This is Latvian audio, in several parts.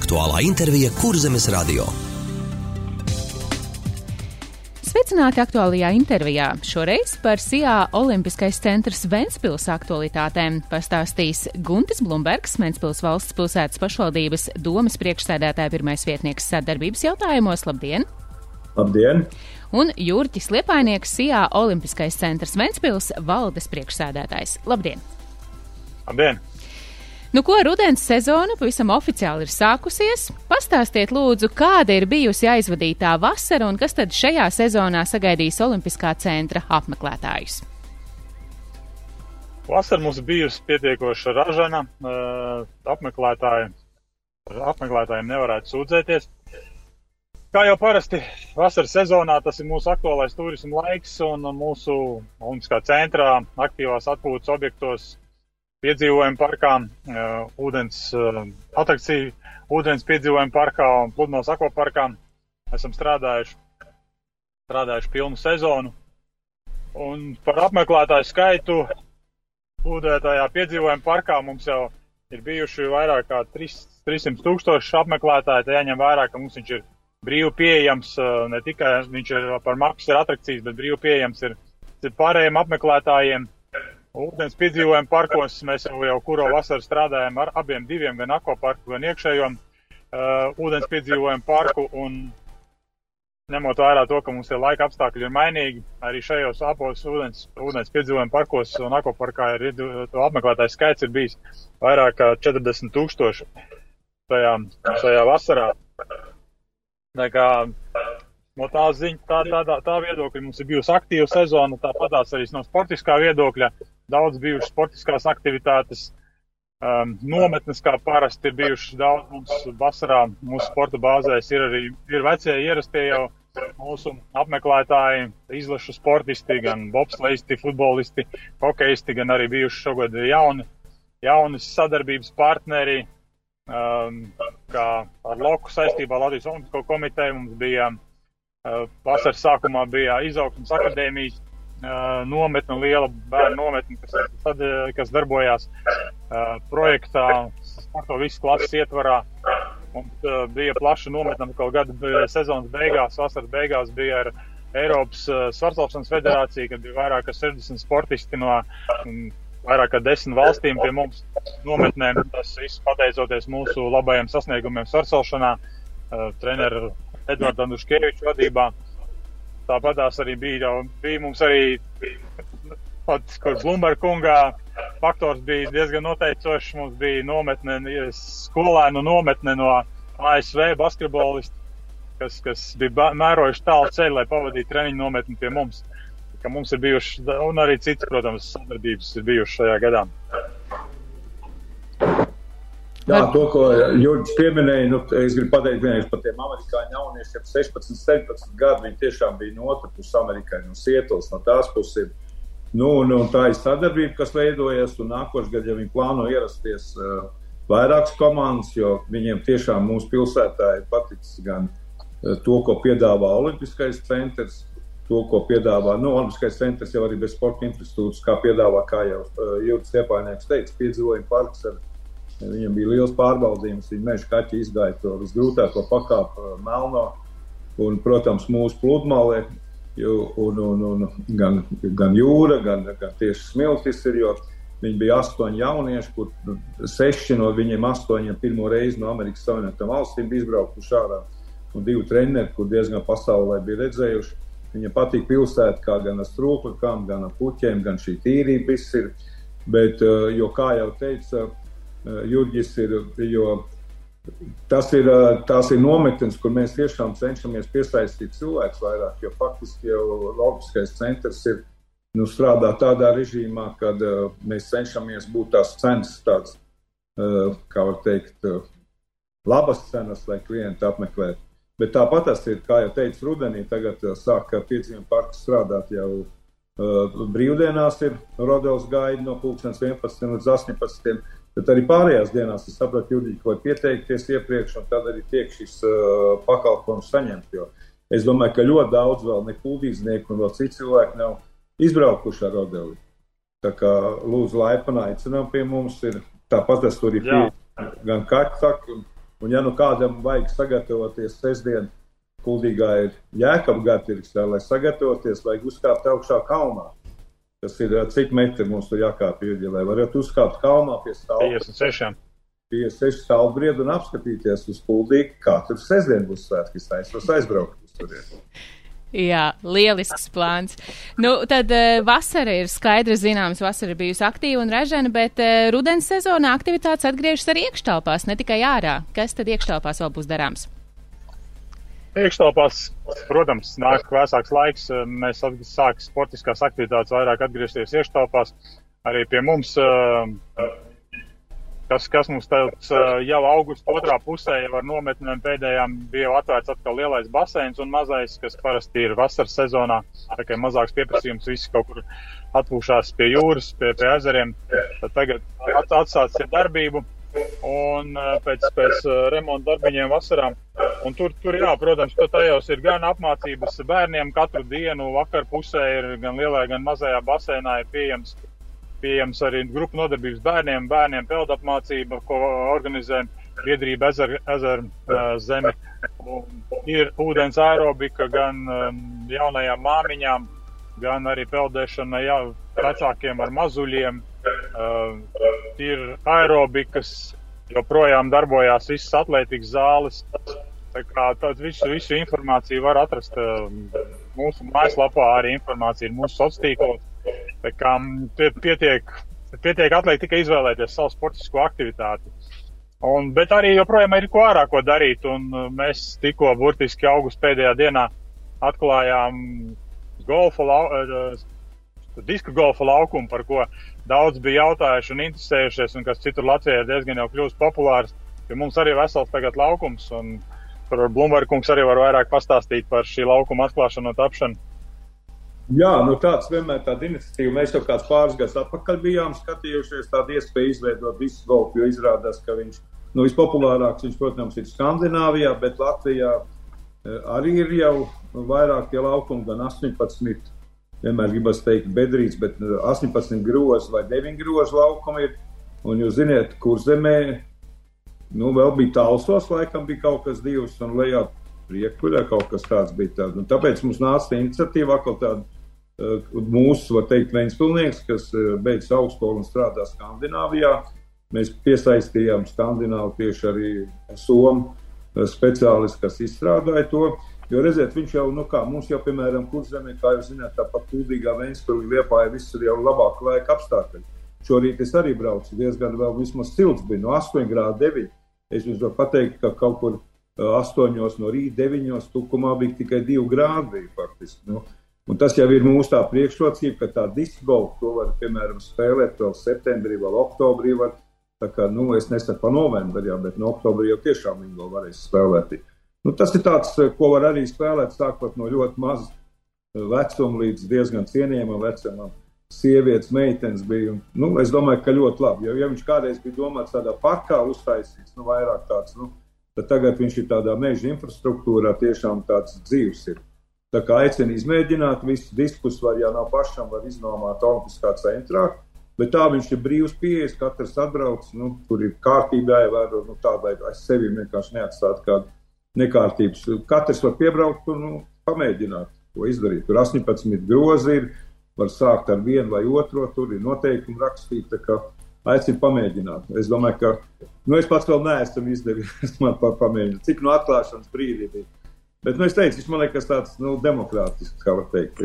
Aktuālā intervija Kurzemes radio. Sveicināti aktuālajā intervijā. Šoreiz par SIA Olimpiskais centrs Ventspils aktualitātēm pastāstīs Guntis Blumbergs, Ventspils valsts pilsētas pašvaldības domes priekšsēdētāja pirmais vietnieks sadarbības jautājumos. Labdien! Labdien! Un Jurķis Liepainieks, SIA Olimpiskais centrs Ventspils valdes priekšsēdētājs. Labdien! Labdien! Nu ko, rudens sezona pavisam oficiāli ir sākusies. Pastāstiet lūdzu, kāda ir bijusi aizvadītā vasara un kas tad šajā sezonā sagaidīs Olimpiskā centra apmeklētājus? Vasara mums bijusi pietiekoši ražana. Apmeklētājiem nevarētu sūdzēties. Kā jau parasti vasaras sezonā, tas ir mūsu aktuālais turisma laiks un mūsu Olimpiskā centrā aktīvās atpūtas objektos piedzīvojumu parkā, ūdens piedzīvojumu parkā un pludmales akvaparkā esam strādājuši pilnu sezonu. Un par apmeklētāju skaitu ūdētajā piedzīvojumu parkā mums jau ir bijuši vairāk kā 300 tūkstoši apmeklētāji. Tā jāņem vērā, ka mums viņš ir brīvi pieejams, ne tikai viņš ir par maksas ir atrakcijas, bet brīvi pieejams ir pārējiem apmeklētājiem. Ūdens piedzīvojumu parkos mēs jau kuro vasaru strādājam ar abiem diviem, gan akvaparku, gan iekšējo ūdens piedzīvojumu parku, un ņemot vērā to, ka mums tie laika apstākļi ir mainīgi, arī šajos abos ūdens piedzīvojumu parkos un akvaparkā to apmeklētāju skaits ir bijis vairāk kā 40 tūkstoši šajā vasarā. Tā kā no tā viedokļa mums ir bijusi aktīva sezona, tāpatās arī no sportiskā viedokļa. Daudz bijušas sportiskās aktivitātes, nometnes kā parasti ir bijušas daudz mums vasarā. Mūsu sporta bāzēs ir vecie ierastie jau mūsu apmeklētāji, izlašu sportisti, gan bobsleisti, futbolisti, hokejisti, gan arī bijuši šogad jauni sadarbības partneri, kā ar LOKU saistībā Latvijas Olimpisko komiteju. Mums bija vasaras sākumā bija izaugsmes akadēmijas nometne, liela bērnu nometne, kas darbojās projektā sporto visas klases ietvarā. Mums bija plaša nometne, kaut gada sezonas beigās, vasaras beigās bija ar Eiropas svarcelšanas federāciju, kad bija vairāk kā 60 sportisti no vairāk kā 10 valstīm pie mums nometnēm. Tas viss pateicoties mūsu labajiem sasniegumiem svarcelšanā, treneru Edvardu Andruškeviču vadībā. Tāpatās arī bija mums arī, kur Blumberga kungā faktors bija diezgan noteicošs. Mums bija skolēnu nometne no ASV basketbolisti, kas bija mērojuši tālu ceļu, lai pavadītu treniņu nometni pie mums. Ka mums ir bijuši, un arī citas, protams, sadarbības ir bijušas šajā gadā. Jā, to, ko Jurģis pieminēja, es gribu pateikt vienreiz par tiem amerikāņu jauniešiem 16, 17 gadu, viņi tiešām bija no otras puses Amerikai, no Sietlas, no tās puses. Un tā ir sadarbība, kas veidojas, un nākošais gads, ja viņi plāno ierasties vairākas komandas, jo viņiem tiešām mūsu pilsētā ir paticis gan to, ko piedāvā Olimpiskais centrs, to, ko piedāvā, Olimpiskais centrs jau arī bez sporta infrastruktūras, kā piedāvā, kā jau Jurģis Liepainieks teica, piedzīvojuma parks ar viņam bija liels pārbaudījums, viņa meža kaķi izgāja to visgrūtāko pakāpu Melno un, protams, mūsu pludmale, gan jūra, gan tieši smiltis ir, jo viņi bija 8 jaunieši, kur 6 no viņiem 8 pirmo reizi no Amerikas Savienotām valstīm bija izbraukuši ārā, un 2 treneri, kur diezgan pasaulē bija redzējuši. Viņam patīk pilsēta, kā gan ar strūklakām, gan ar puķiem, gan šī tīrība viss ir, bet, jo kā jau teica, Jurģis jo tās ir nometnes, kur mēs tiešām cenšamies piesaistīt cilvēkus vairāk, jo faktiski jau Olimpiskais centrs ir strādā tādā režīmā, kad mēs cenšamies būt tās cenas tāds, kā var teikt, labas cenas, lai klienti apmeklētu. Bet tāpat tas ir, kā jau teicu, rudenī tagad sāk piedzīvojumu parks strādāt jau brīvdienās ir Rodels gaida no 11 līdz 18. Bet arī pārējās dienās es sapratu, Jurģi, ko pieteikties iepriekš, un tad arī tiek šis pakalpojums saņemt. Jo es domāju, ka ļoti daudz vēl ne kūdīznieku un vēl citi cilvēki nav izbraukuši ar Rodeli. Tā kā lūdzu laipni aicinām pie mums ir tāpat tas tur ir gan kaķi, Un ja nu kādam vajag sagatavoties sestdien, Kuldīgā ir Jēkaba gartirgs, lai sagatavoties, vajag uzkāpt augšā kalnā. Tas ir, cik metri mums tur jākāp ir, lai varētu uzkāpt kalnā pie stāvbriedu. 56 stāvbriedu un apskatīties uz Kuldīgu, kā tur sestdien būs svētki, es aizbraukt uz turieni. Jā, lielisks plāns. Nu, tad vasara ir skaidri zināms, vasara bijusi aktīva un ražana, bet rudens sezonā aktivitātes atgriežas arī iekštelpās, ne tikai ārā. Kas tad iekštelpās vēl būs darāms? Iekštelpās, protams, nāk vēsāks laiks, mēs sākam sportiskās aktivitātes vairāk atgriezties iekštelpās. Arī pie mums, kas mums tāds jau augusta otrā pusē jau ar nometnēm pēdējām bija jau atvērts atkal lielais baseins un mazais, kas parasti ir vasaras sezonā, tā kā mazāks pieprasījums, visi kaut kur atpūšās pie jūras, pie ezeriem, tad tagad atsācis ir darbību un pēc remonta darbiņiem vasarām. Un tur jā, protams, tajos ir gan apmācības bērniem katru dienu, vakar pusē ir gan lielajā, gan mazajā baseinā ir pieejams arī grupu nodarbības bērniem peldapmācība, ko organizē biedrība Ezer zeme. Un ir ūdens aerobika gan jaunajām māmiņām, gan arī peldēšana vecākiem ar mazuļiem. Ir aerobikas, joprojām darbojās visas atlētikas zāles. Tā kā visu informāciju var atrast mūsu mājaslapā, arī informācija ir mūsu sociālos tīklos. Tā kā pietiek atliek tikai izvēlēties savu sportisko aktivitāti. Bet arī joprojām ir ko ārā ko darīt, un mēs tikko burtiski augusta pēdējā dienā atklājām disku golfa laukumu, par ko daudz bija jautājuši un interesējušies, un kas citur Latvijā ir diezgan jau kļūst populārs. Jo mums arī vesels tagad laukums, un par Blumberga kungs arī var vairāk pastāstīt par šī laukuma atklāšanu un tapšanu. Jā, tāds vienmēr tāda iniciatīva. Mēs jau kāds pāris gadus atpakaļ bijām skatījušies tādu iespēju izveidot disku golfu, jo izrādās, ka viņš, vispopulārāks viņš, protams, ir Skandināvijā, bet Latvijā arī ir jau vairākie laukumi, gan 18, vienmēr gribas teikt bedrīts, bet 18 grozi vai 9 grozi laukumi ir. Un jūs ziniet, Kurzemē, vēl bija Talsos, laikam bija kaut kas 2, un lejā Priekuļā kaut kas tāds bija tāds. Un tāpēc mums nāca iniciatīva atkal tāda mūsu, var teikt, ventspilnieks, kas beidz augstskolu un strādā Skandināvijā. Mēs piesaistījām Skandināvu tieši arī Somu speciālistu, kas izstrādāja to. Jo redziet, viņš jau, mums jau, piemēram, Kurzemē, kā jūs zināt, tāpat Kuldīgā, Ventspilī, Liepāja, viss ir jau labāk laika apstākļi. Šorīt es arī braucu, diezgan vēl vismaz silts bija, no 8 grādu 9. Es jums varu pateikt, ka kaut kur 8 no rīta, 9 Tukumā bija tikai 2 grādi bija faktiski. Un tas jau ir mūsu tā priekšrocība, ka tā disku golfu to var, piemēram, spēlēt vēl septembrī, vēl oktobrī var. Tā kā, es nesaku pa novembri, bet no oktobra jau tiešām viņi vēl varēs spēlēt. Tas ir tāds, ko var arī spēlēt, sākot no ļoti maza vecuma līdz diezgan cienījamam vecumam. Sievietes, meitenes bija. Es domāju, ka ļoti labi. Jo, ja viņš kādreiz bija domāts tādā parkā uztaisīts, vairāk tāds, tad tagad viņš ir tādā meža infrastruktūrā, tiešām tāds dzīves ir. Tā kā aicina izmēģināt, visu diskus var, ja nav pašam, var iznomāt Olimpiskā centrā, bet tā viņš ir brīvs pieejas, katrs atbrauc, tur ir kārtībā jāievēro, tā, lai aiz sevi vienkārši neatstāt kādu nekārtības. Katrs var piebraukt un pamēģināt, ko izdarīt. Tur 18 grozi ir, var sākt ar vienu vai otro, tur ir noteikumi rakstīti, tā kā aicina pamēģināt. Es domāju, ka, es pats vēl neesmu izdevies man pamēģināt, cik no atklāšanas brīdī bija. Bet, es teicu, viņš man liekas tāds, demokrātisks, kā var teikt,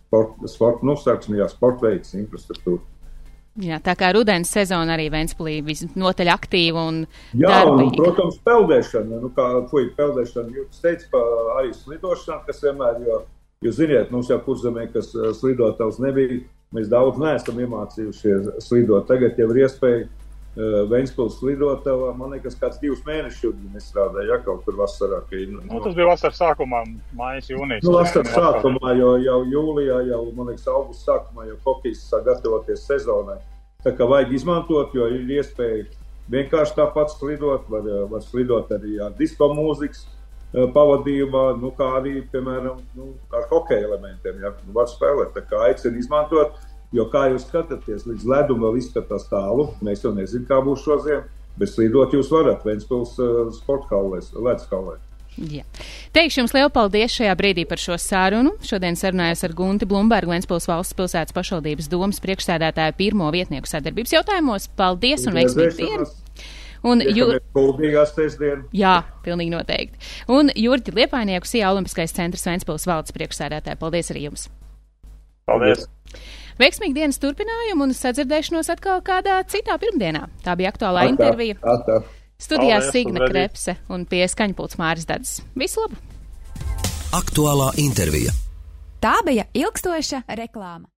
sporta veids, infrastruktūra. Jā, tā kā rudens sezona arī Ventspilī visnotaļ aktīva un darbīga. Jā, darbīga. Un, protams, peldēšana, peldēšana, jūs teicu arī slidošana, kas vienmēr, jo jūs ziniet, mums jau Kurzemē, kas slidotavs nebija, mēs daudz neesam iemācījušies slidot. Tagad jau ir iespēja Ventspils slidotavā, man liekas, kāds 2 mēnešus nestrādāja, kaut tur vasarā. Tas bija vasaras sākumā, mājas jūnijas. Vasaras sākumā, jo jau jūlijā, man liekas, augusta sākumā, jau hokejs sāk gatavoties sezonai. Tā kā vajag izmantot, jo ir iespēja vienkārši tāpat slidot, var slidot arī ar disko mūzikas pavadījumā, kā arī, piemēram, ar hokeja elementiem, var spēlēt. Tā kā aicina izmantot. Jo, kā jūs skatāties, līdz ledum vēl izskatās tālu, mēs jau nezinām, kā būs šodien, Bet slīdot jūs varat Ventspils sporta hallēs, ledus hallē. Jā. Teikšu jums lielu paldies šajā brīdī par šo sarunu. Šodien sarunājos ar Gunti Blumbergu, Ventspils valsts pilsētas pašvaldības domas priekšsēdētāju pirmo vietnieku sadarbības jautājumos. Paldies un veiksmīgu dienu! Un jā, pilnīgi noteikti. Un Jurģi Liepainieku, SIA Olimpiskais centrs Ventspils valdes priekšsēdētāju. Paldies arī jums! Paldies! Veiksmīgu dienas turpinājumu un sadzirdēšanos atkal kādā citā pirmdienā. Tā bija aktuālā intervija. Studijā Signa Krepse un pie skaņpults Māris Dadzis. Visu labu! Aktuālā intervija. Tā bija ilgstoša reklāma.